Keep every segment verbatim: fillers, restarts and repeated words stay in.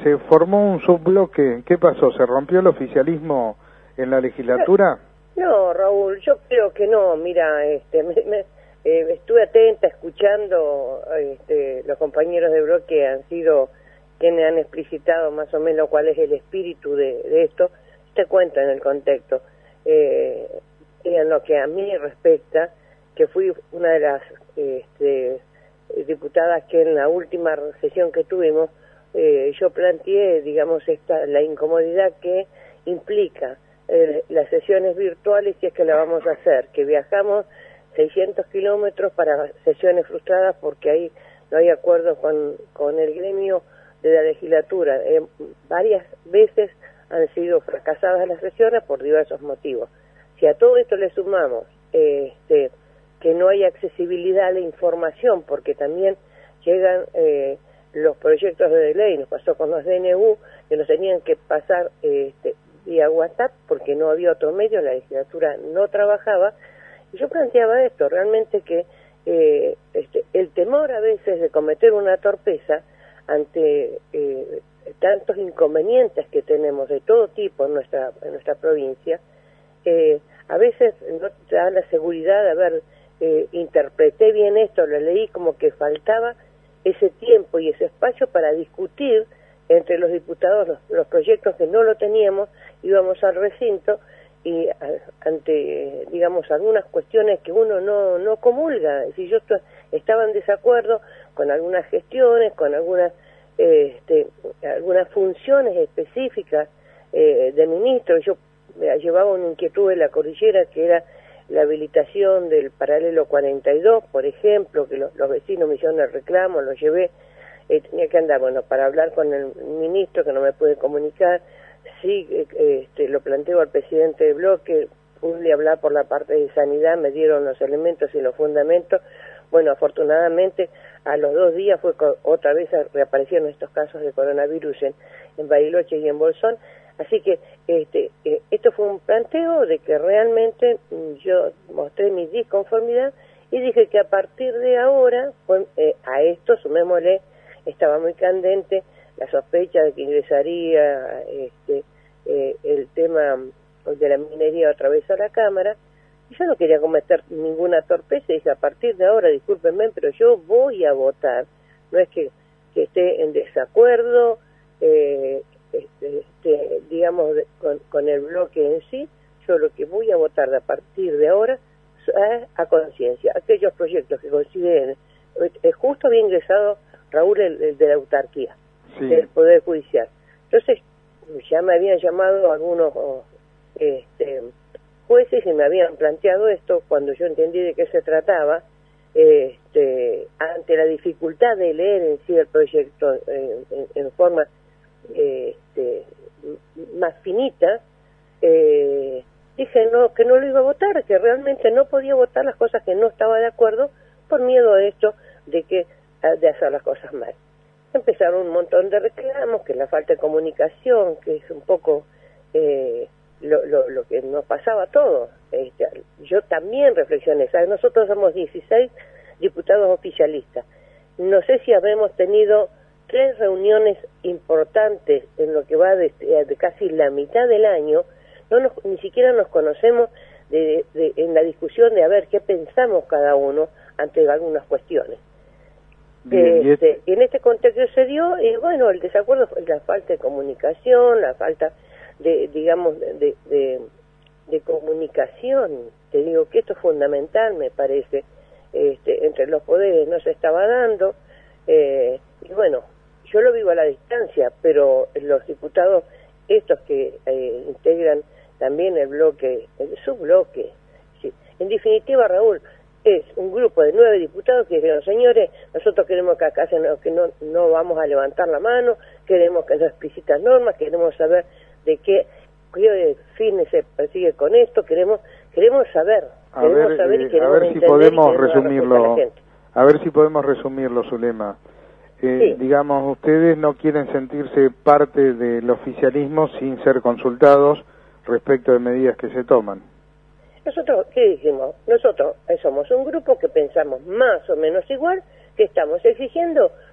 se formó un subbloque. ¿Qué pasó? ¿Se rompió el oficialismo en la legislatura? No, Raúl, yo creo que no. Mira, este, me, me, eh, estuve atenta escuchando, este, los compañeros de bloque han sido quienes han explicitado más o menos cuál es el espíritu de, de esto. Te cuento en el contexto. Eh, en lo que a mí respecta, que fui una de las este, diputadas que en la última sesión que tuvimos, eh, yo planteé, digamos, esta la incomodidad que implica eh, las sesiones virtuales, si es que la vamos a hacer, que viajamos seiscientos kilómetros para sesiones frustradas porque ahí no hay acuerdo con, con el gremio de la legislatura. Eh, varias veces han sido fracasadas las sesiones por diversos motivos. Si a todo esto le sumamos eh, este, que no hay accesibilidad a la información, porque también llegan eh, los proyectos de ley, nos pasó con los D N U, que nos tenían que pasar eh, este, vía WhatsApp, porque no había otro medio, la legislatura no trabajaba, y yo planteaba esto, realmente que eh, este, el temor a veces de cometer una torpeza ante eh, tantos inconvenientes que tenemos de todo tipo en nuestra, en nuestra provincia, eh, a veces no te da la seguridad de haber, eh, interpreté bien esto, lo leí como que faltaba ese tiempo y ese espacio para discutir entre los diputados los, los proyectos que no lo teníamos, íbamos al recinto y a, ante, digamos, algunas cuestiones que uno no, no comulga. Si yo estaba en desacuerdo con algunas gestiones, con algunas eh, este, algunas funciones específicas eh, de ministro, yo llevaba una inquietud de la cordillera que era la habilitación del paralelo cuarenta y dos, por ejemplo, que los, los vecinos me hicieron el reclamo, lo llevé, eh, tenía que andar, bueno, para hablar con el ministro que no me pude comunicar, sí, eh, este, lo planteo al presidente de bloque, pude hablar por la parte de sanidad, me dieron los elementos y los fundamentos, bueno, afortunadamente a los dos días fue otra vez reaparecieron estos casos de coronavirus en, en Bariloche y en Bolsón, así que este, eh, esto fue un planteo de que realmente yo mostré mi disconformidad y dije que a partir de ahora, pues, eh, a esto sumémosle, estaba muy candente la sospecha de que ingresaría este, eh, el tema de la minería otra vez a la Cámara, y yo no quería cometer ninguna torpeza, y dije, a partir de ahora, discúlpenme, pero yo voy a votar, no es que, que esté en desacuerdo, eh, Este, este, digamos, de, con, con el bloque en sí, yo lo que voy a votar de a partir de ahora a, a conciencia, aquellos proyectos que consideren, eh, justo había ingresado Raúl el, el de la autarquía, sí, del Poder Judicial, entonces ya me habían llamado algunos este, jueces y me habían planteado esto cuando yo entendí de qué se trataba, este, ante la dificultad de leer en sí el proyecto eh, en, en forma Este, más finita, eh, dije no que no lo iba a votar, que realmente no podía votar las cosas que no estaba de acuerdo por miedo a esto de que de hacer las cosas mal. Empezaron un montón de reclamos, que la falta de comunicación, que es un poco eh, lo, lo, lo que nos pasaba a todos. Este, yo también reflexioné, ¿sabes? Nosotros somos dieciséis diputados oficialistas, no sé si habremos tenido tres reuniones importantes en lo que va de, de casi la mitad del año, no nos, ni siquiera nos conocemos de, de, en la discusión de a ver qué pensamos cada uno ante algunas cuestiones. Bien, este, y, este... y en este contexto se dio, y bueno, el desacuerdo fue la falta de comunicación, la falta de, digamos, de, de, de comunicación, te digo que esto es fundamental, me parece, este, entre los poderes no se estaba dando, eh, y bueno, yo lo vivo a la distancia, pero los diputados, estos que eh, integran también el bloque, el subbloque, ¿sí? En definitiva, Raúl, es un grupo de nueve diputados que dijeron, señores, nosotros queremos que acá se nos, que no, no vamos a levantar la mano, queremos que nos explicitan normas, queremos saber de qué, qué fines se persigue con esto, queremos queremos saber, a queremos ver, saber eh, y queremos a ver si entender podemos y resumirlo, a ver si podemos resumirlo, Zulema. Eh, sí. Digamos, ustedes no quieren sentirse parte del oficialismo sin ser consultados respecto de medidas que se toman. Nosotros, ¿qué dijimos? Nosotros somos un grupo que pensamos más o menos igual, que estamos exigiendo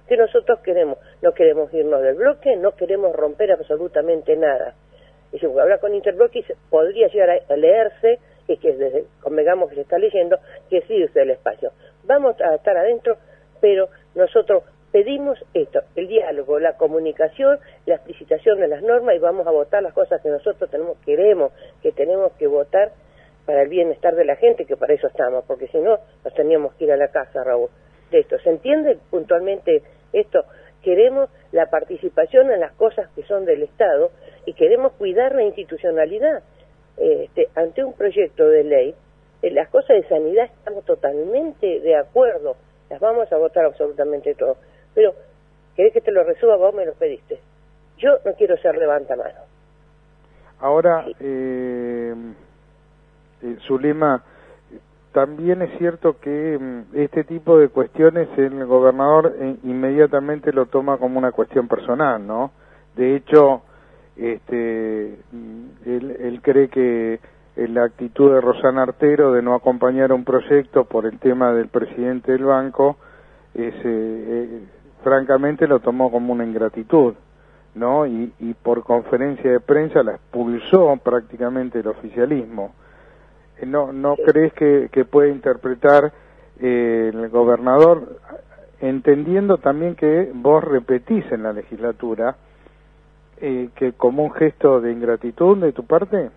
que nosotros queremos. No queremos irnos del bloque, no queremos romper absolutamente nada. Y si habla con Interbloque podría llegar a leerse, y que desde, convengamos que se está leyendo, que sí irse del espacio. Vamos a estar adentro, pero nosotros pedimos esto, el diálogo, la comunicación, la explicitación de las normas, y vamos a votar las cosas que nosotros tenemos, queremos, que tenemos que votar para el bienestar de la gente, que para eso estamos, porque si no, nos teníamos que ir a la casa, Raúl, de esto. ¿Se entiende puntualmente esto? Queremos la participación en las cosas que son del Estado y queremos cuidar la institucionalidad. Este, ante un proyecto de ley, en las cosas de sanidad estamos totalmente de acuerdo, las vamos a votar absolutamente todo. Pero, ¿querés que te lo resuba? Vos me lo pediste. Yo no quiero ser levantamano. Ahora, sí. eh, eh, Zulema, también es cierto que este tipo de cuestiones el gobernador eh, inmediatamente lo toma como una cuestión personal, ¿no? De hecho, este, él, él cree que la actitud de Rosana Artero de no acompañar un proyecto por el tema del presidente del banco, es, eh, eh, francamente lo tomó como una ingratitud, ¿no? Y, y por conferencia de prensa la expulsó prácticamente el oficialismo. ¿No, no crees que, que puede interpretar eh, el gobernador, entendiendo también que vos repetís en la legislatura, eh, que como un gesto de ingratitud de tu parte?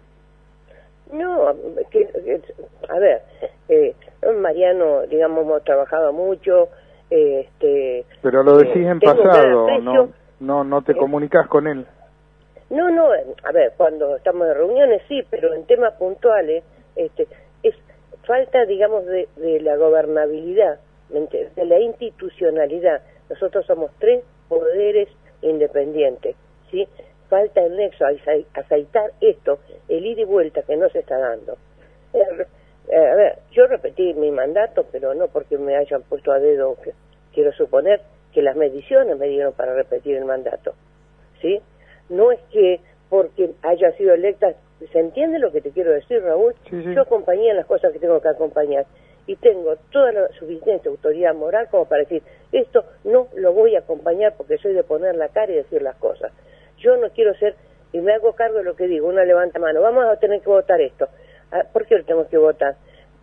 No, que, que, a ver, eh, Mariano, digamos, hemos trabajado mucho, eh, este... Pero lo decís eh, en pasado, ¿no? No, no te eh, comunicás con él. No, no, a ver, cuando estamos en reuniones sí, pero en temas puntuales, este, es falta, digamos, de, de la gobernabilidad, de la institucionalidad. Nosotros somos tres poderes independientes, ¿sí? Falta el nexo, aceitar esto, el ida y vuelta que no se está dando. Eh, eh, a ver, yo repetí mi mandato, pero no porque me hayan puesto a dedo, que, quiero suponer que las mediciones me dieron para repetir el mandato, ¿sí? No es que porque haya sido electa, ¿se entiende lo que te quiero decir, Raúl? Sí, sí. Yo acompañé en las cosas que tengo que acompañar y tengo toda la suficiente autoridad moral como para decir, esto no lo voy a acompañar porque soy de poner la cara y decir las cosas. Yo no quiero ser, y me hago cargo de lo que digo, una levanta mano, vamos a tener que votar esto. ¿Por qué lo tenemos que votar?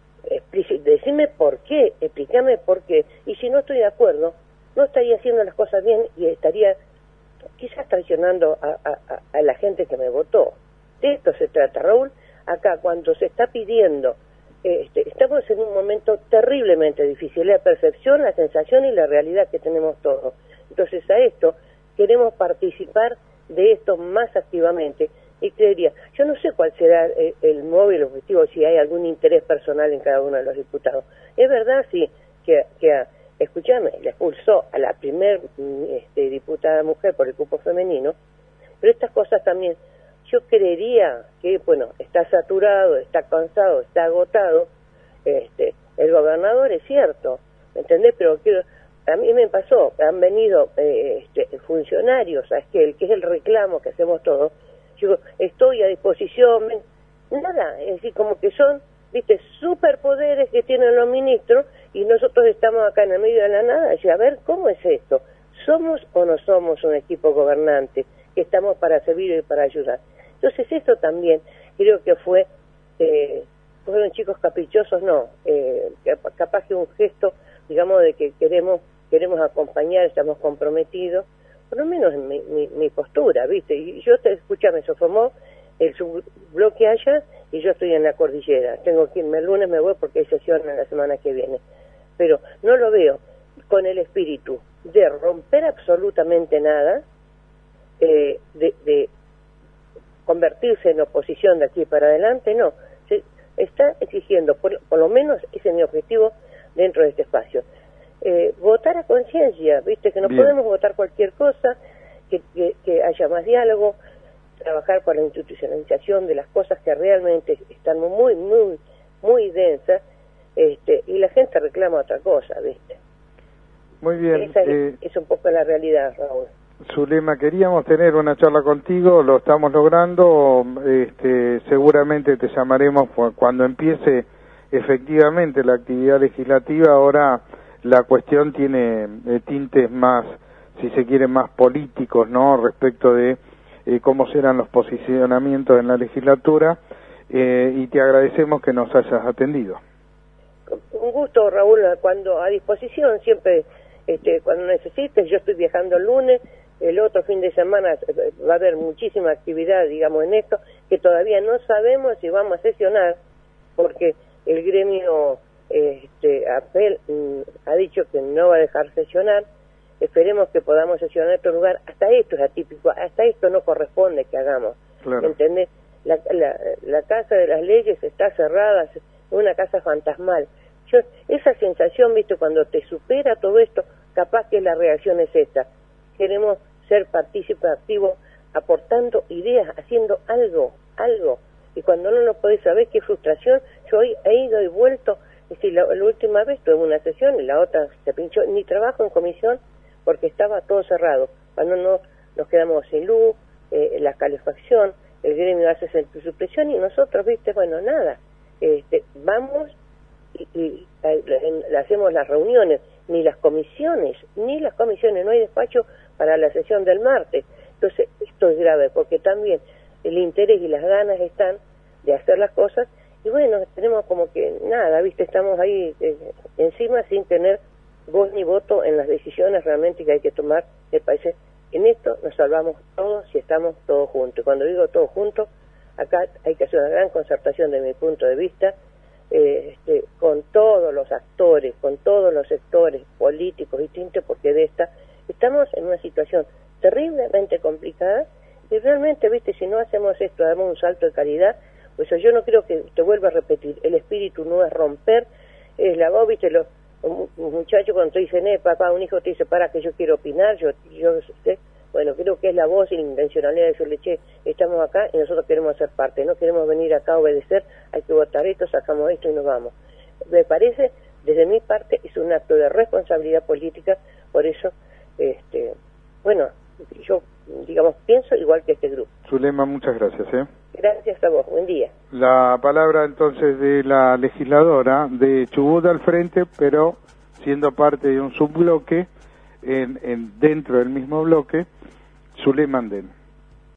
Decime por qué, explícame por qué. Y si no estoy de acuerdo, no estaría haciendo las cosas bien y estaría quizás traicionando a, a, a la gente que me votó. De esto se trata, Raúl. Acá, cuando se está pidiendo, este, estamos en un momento terriblemente difícil, la percepción, la sensación y la realidad que tenemos todos. Entonces, a esto queremos participar de esto más activamente y creería, yo no sé cuál será el, el móvil objetivo, si hay algún interés personal en cada uno de los diputados. Es verdad, sí, que, que a, escúchame, le expulsó a la primer este, diputada mujer por el cupo femenino, pero estas cosas también, yo creería que, bueno, está saturado, está cansado, está agotado, este, el gobernador es cierto, ¿me entendés? Pero quiero, a mí me pasó, han venido eh, este, funcionarios, a que, que es el reclamo que hacemos todos, yo estoy a disposición, me, nada, es decir, como que son, viste, superpoderes que tienen los ministros y nosotros estamos acá en el medio de la nada, y a ver, ¿cómo es esto? ¿Somos o no somos un equipo gobernante que estamos para servir y para ayudar? Entonces eso también creo que fue, eh, fueron chicos caprichosos, no, eh, capaz que un gesto, digamos, de que queremos queremos acompañar, estamos comprometidos, por lo menos en mi, mi, mi postura, ¿viste? Y yo, te escúchame, se formó el subbloque allá y yo estoy en la cordillera. Tengo que irme el lunes, me voy porque hay sesión en la semana que viene. Pero no lo veo con el espíritu de romper absolutamente nada, eh, de, de convertirse en oposición de aquí para adelante, no. Se está exigiendo, por, por lo menos ese es mi objetivo dentro de este espacio. Eh, votar a conciencia, viste que no Bien. podemos votar cualquier cosa, que, que, que haya más diálogo, trabajar por la institucionalización de las cosas que realmente están muy, muy, muy densas, este, y la gente reclama otra cosa, viste. Muy bien. Esa eh, es, es un poco la realidad, Raúl. Zulema, queríamos tener una charla contigo, lo estamos logrando, este, seguramente te llamaremos cuando empiece efectivamente la actividad legislativa. Ahora la cuestión tiene eh, tintes más, si se quiere, más políticos, ¿no?, respecto de eh, cómo serán los posicionamientos en la legislatura, eh, y te agradecemos que nos hayas atendido. Un gusto, Raúl, cuando a disposición, siempre, este, cuando necesites. Yo estoy viajando el lunes, el otro fin de semana va a haber muchísima actividad, digamos, en esto, que todavía no sabemos si vamos a sesionar, porque el gremio este, apel, ha dicho que no va a dejar sesionar. Esperemos que podamos sesionar en otro lugar. Hasta esto es atípico, hasta esto no corresponde que hagamos. Claro. ¿Entendés? La, la, la Casa de las Leyes está cerrada, es una casa fantasmal. Yo, esa sensación, viste, cuando te supera todo esto, capaz que la reacción es esta. Queremos ser partícipes activos, aportando ideas, haciendo algo, algo. Y cuando no lo podés saber, qué frustración. Yo hoy he ido y vuelto. Es decir, la, la última vez tuve una sesión y la otra se pinchó. Ni trabajo en comisión porque estaba todo cerrado. Cuando no nos quedamos sin luz, eh, la calefacción, el gremio hace su presión y nosotros, viste, bueno, nada. Este, vamos y, y eh, hacemos las reuniones, ni las comisiones, ni las comisiones, no hay despacho para la sesión del martes. Entonces, esto es grave, porque también el interés y las ganas están de hacer las cosas, y bueno, tenemos como que nada, viste, estamos ahí eh, encima sin tener voz ni voto en las decisiones realmente que hay que tomar. Me parece, en esto nos salvamos todos si estamos todos juntos. Cuando digo todos juntos, acá hay que hacer una gran concertación de mi punto de vista, eh, este, con todos los actores, con todos los sectores políticos distintos, porque de esta estamos en una situación terriblemente complicada, y realmente, viste, si no hacemos esto, damos un salto de calidad, pues yo no creo que, te vuelva a repetir, el espíritu no es romper, es la voz, viste, los, los muchachos cuando te dicen, eh, papá, un hijo te dice, para que yo quiero opinar, yo, yo, usted, bueno, creo que es la voz y la intencionalidad de decirle, che, estamos acá y nosotros queremos ser parte, no queremos venir acá a obedecer, hay que votar esto, sacamos esto y nos vamos. Me parece, desde mi parte, es un acto de responsabilidad política, por eso, este, bueno, yo, digamos, pienso igual que este grupo. Zulema, muchas gracias, ¿eh? Gracias a vos, buen día. La palabra entonces de la legisladora de Chubut al frente, pero siendo parte de un subbloque, en, en dentro del mismo bloque, Zulema Andén.